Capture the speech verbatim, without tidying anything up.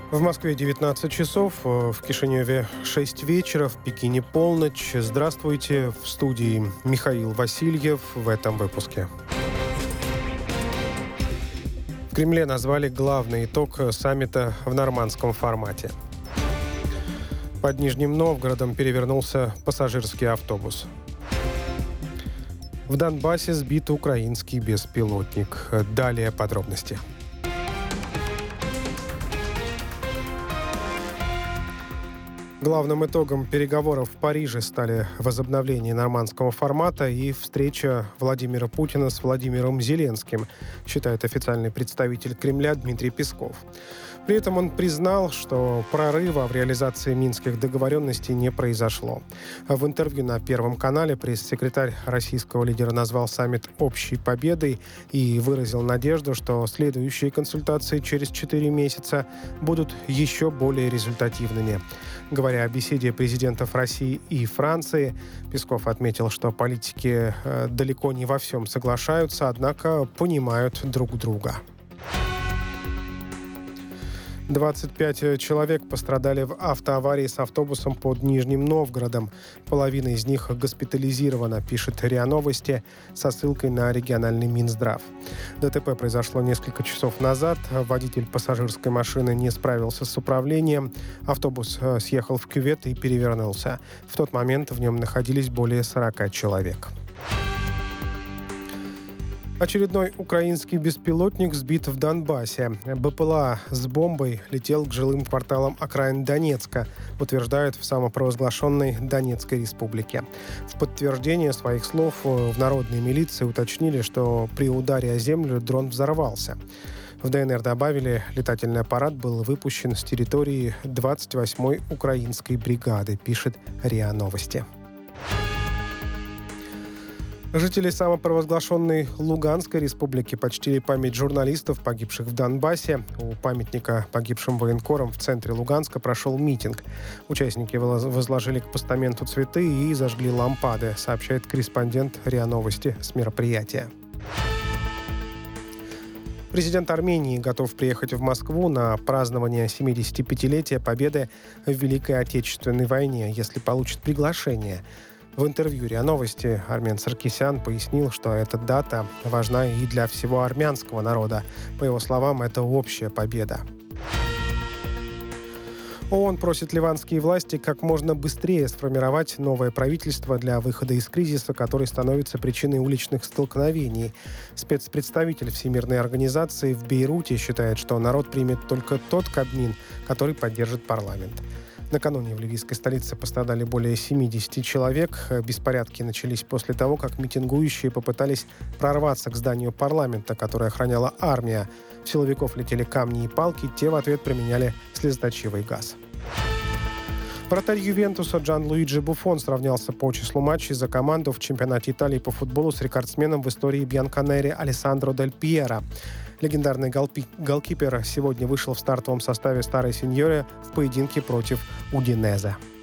В Москве девятнадцать часов, в Кишиневе шесть вечера, в Пекине полночь. Здравствуйте, в студии Михаил Васильев в этом выпуске. В Кремле назвали главный итог саммита в нормандском формате. Под Нижним Новгородом перевернулся пассажирский автобус. В Донбассе сбит украинский беспилотник. Далее подробности. Главным итогом переговоров в Париже стали возобновление нормандского формата и встреча Владимира Путина с Владимиром Зеленским, считает официальный представитель Кремля Дмитрий Песков. При этом он признал, что прорыва в реализации минских договоренностей не произошло. В интервью на Первом канале пресс-секретарь российского лидера назвал саммит общей победой и выразил надежду, что следующие консультации через четыре месяца будут еще более результативными. Говоря о беседе президентов России и Франции, Песков отметил, что политики э, далеко не во всем соглашаются, однако понимают друг друга. двадцать пять человек пострадали в автоаварии с автобусом под Нижним Новгородом. Половина из них госпитализирована, пишет РИА Новости со ссылкой на региональный Минздрав. ДТП произошло несколько часов назад. Водитель пассажирской машины не справился с управлением. Автобус съехал в кювет и перевернулся. В тот момент в нем находились более сорока человек. Очередной украинский беспилотник сбит в Донбассе. БПЛА с бомбой летел к жилым кварталам окраин Донецка, утверждают в самопровозглашенной Донецкой республике. В подтверждение своих слов в народной милиции уточнили, что при ударе о землю дрон взорвался. В ДНР добавили, летательный аппарат был выпущен с территории двадцать восьмой украинской бригады, пишет РИА Новости. Жители самопровозглашенной Луганской республики почтили память журналистов, погибших в Донбассе. У памятника погибшим военкорам в центре Луганска прошел митинг. Участники возложили к постаменту цветы и зажгли лампады, сообщает корреспондент РИА Новости с мероприятия. Президент Армении готов приехать в Москву на празднование семидесятипятилетия победы в Великой Отечественной войне, если получит приглашение. В интервью РИА Новости Армен Саркисян пояснил, что эта дата важна и для всего армянского народа. По его словам, это общая победа. ООН просит ливанские власти как можно быстрее сформировать новое правительство для выхода из кризиса, который становится причиной уличных столкновений. Спецпредставитель Всемирной организации в Бейруте считает, что народ примет только тот Кабмин, который поддержит парламент. Накануне в ливийской столице пострадали более семидесяти человек. Беспорядки начались после того, как митингующие попытались прорваться к зданию парламента, которое охраняла армия. В силовиков летели камни и палки, те в ответ применяли слезоточивый газ. Вратарь Ювентуса Джанлуиджи Буффон сравнялся по числу матчей за команду в чемпионате Италии по футболу с рекордсменом в истории Бьянконери Алессандро Дель Пьеро. Легендарный голпи- голкипер сегодня вышел в стартовом составе старой сеньоры в поединке против Удинезе.